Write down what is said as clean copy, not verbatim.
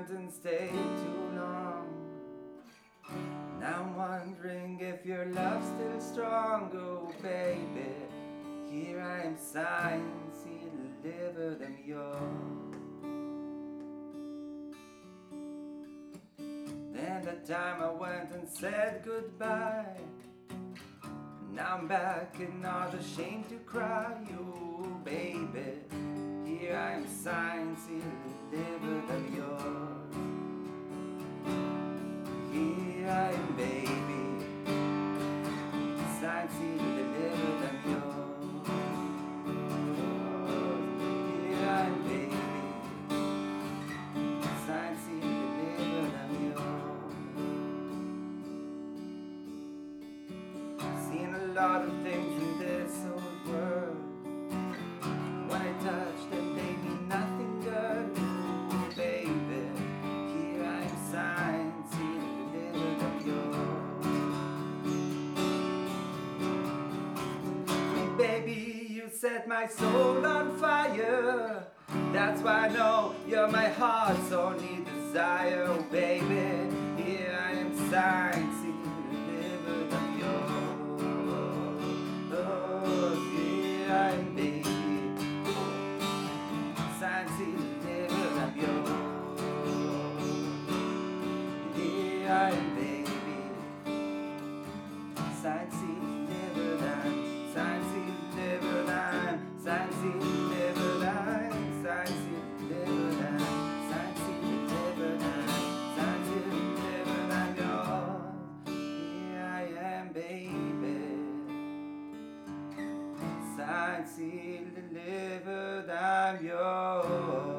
went and stayed too long. Now I'm wondering if your love's still strong. Oh baby, here I am sighing, see deliver them yours. Then the time I went and said goodbye, now I'm back and not ashamed to cry. Oh baby, here I am sighing, see deliver them yours. Here I am baby, sighing, see deliver them yours. Here I am baby, sighing, see deliver them yours. Seen a lot of things in this old world. When I touch them, they mean nothing good. Ooh, baby, here I am sighing, see deliver them yours. Baby, you set my soul on fire. That's why I know you're my heart's only desire. Oh, baby, here I am sighing, see deliver them yours. Oh, here I am baby, sighing, see deliver them yours. Here I am baby, sighing, see deliver them, sighing, see deliver them, sighing, see deliver them, sighing, see deliver them, sighing, see deliver them, sighing, see deliver them yours. Here I am baby, sighing, see deliver them yours.